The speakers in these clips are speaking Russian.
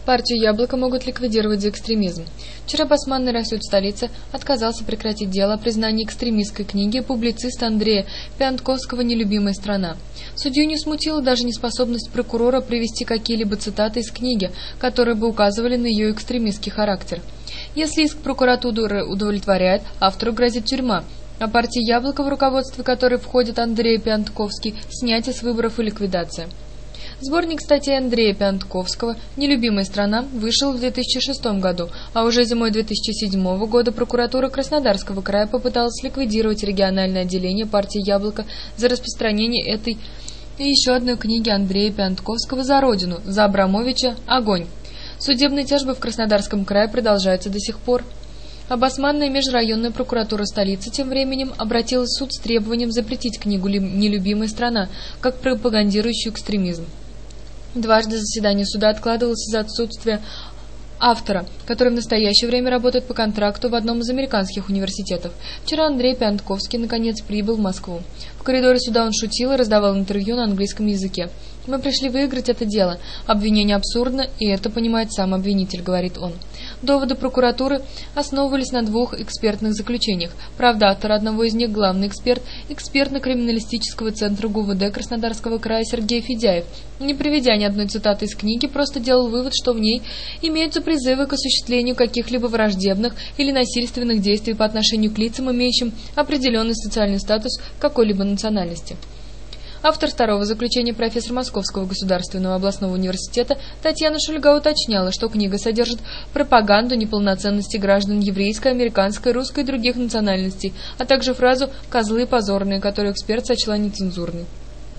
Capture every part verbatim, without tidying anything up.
Партию «Яблоко» могут ликвидировать за экстремизм. Вчера Басманный Расюд столицы отказался прекратить дело о признании экстремистской книги публициста Андрея Пиантковского «Нелюбимая страна». Судью не смутила даже неспособность прокурора привести какие-либо цитаты из книги, которые бы указывали на ее экстремистский характер. Если иск прокуратуры удовлетворяет, автору грозит тюрьма, а партии «Яблоко», в руководстве которой входит Андрей Пиантковский, снятие с выборов и ликвидация. Сборник статей Андрея Пиантковского «Нелюбимая страна» вышел в две тысячи шестом году, а уже зимой две тысячи седьмого года прокуратура Краснодарского края попыталась ликвидировать региональное отделение партии «Яблоко» за распространение этой и еще одной книги Андрея Пиантковского «За Родину», за Абрамовича «Огонь». Судебные тяжбы в Краснодарском крае продолжаются до сих пор. А Басманная межрайонная прокуратура столицы тем временем обратилась в суд с требованием запретить книгу «Нелюбимая страна» как пропагандирующую экстремизм. Дважды заседание суда откладывалось из-за отсутствия автора, который в настоящее время работает по контракту в одном из американских университетов. Вчера Андрей Пиантковский наконец прибыл в Москву. В коридоре суда он шутил и раздавал интервью на английском языке. «Мы пришли выиграть это дело. Обвинение абсурдно, и это понимает сам обвинитель», — говорит он. Доводы прокуратуры основывались на двух экспертных заключениях. Правда, автор одного из них, главный эксперт экспертно-криминалистического центра ГУВД Краснодарского края Сергей Федяев, не приведя ни одной цитаты из книги, просто делал вывод, что в ней имеются призывы к осуществлению каких-либо враждебных или насильственных действий по отношению к лицам, имеющим определенный социальный статус какой-либо национальности. Автор второго заключения, профессор Московского государственного областного университета Татьяна Шульга, уточняла, что книга содержит пропаганду неполноценности граждан еврейской, американской, русской и других национальностей, а также фразу «козлы позорные», которую эксперт сочла нецензурной.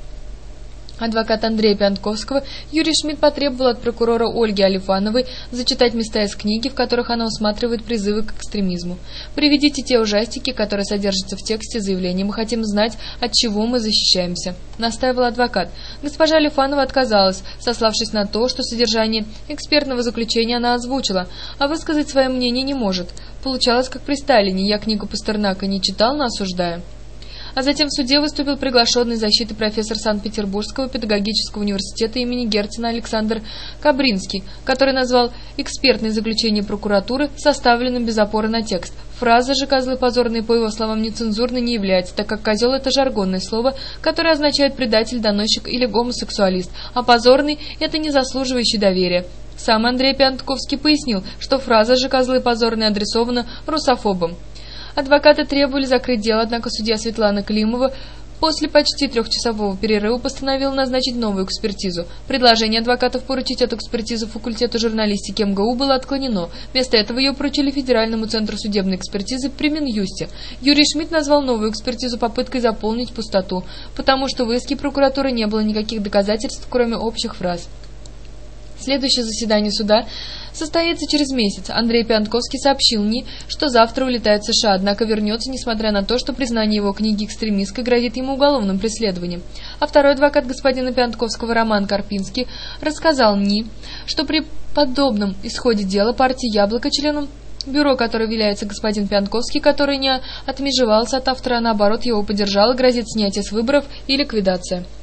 Адвокат Андрея Пиантковского Юрий Шмидт потребовал от прокурора Ольги Алифановой зачитать места из книги, в которых она усматривает призывы к экстремизму. «Приведите те ужастики, которые содержатся в тексте заявления. Мы хотим знать, от чего мы защищаемся», — настаивал адвокат. Госпожа Алифанова отказалась, сославшись на то, что содержание экспертного заключения она озвучила, а высказать свое мнение не может. Получалось, как при Сталине: «Я книгу Пастернака не читал, но осуждаю». А затем в суде выступил приглашенный защиты профессор Санкт-Петербургского педагогического университета имени Герцена Александр Кабринский, который назвал экспертное заключение прокуратуры составленным без опоры на текст. Фраза же «козлы позорные» по его словам нецензурной не является, так как «козел» — это жаргонное слово, которое означает предатель, доносчик или гомосексуалист, а «позорный» — это не заслуживающий доверия. Сам Андрей Пиантковский пояснил, что фраза же «козлы позорные» адресована русофобам. Адвокаты требовали закрыть дело, однако судья Светлана Климова после почти трехчасового перерыва постановила назначить новую экспертизу. Предложение адвокатов поручить эту экспертизу факультету журналистики эм гэ у было отклонено. Вместо этого ее поручили Федеральному центру судебной экспертизы при Минюсте. Юрий Шмидт назвал новую экспертизу попыткой заполнить пустоту, потому что в иске прокуратуры не было никаких доказательств, кроме общих фраз. Следующее заседание суда состоится через месяц. Андрей Пиантковский сообщил НИ, что завтра улетает в США, однако вернется, несмотря на то, что признание его книги экстремистской грозит ему уголовным преследованием. А второй адвокат господина Пиантковского, Роман Карпинский, рассказал НИ, что при подобном исходе дела партии «Яблоко», членом бюро, которое является господин Пиантковский, который не отмежевался от автора, а наоборот его поддержал, грозит снятие с выборов и ликвидация.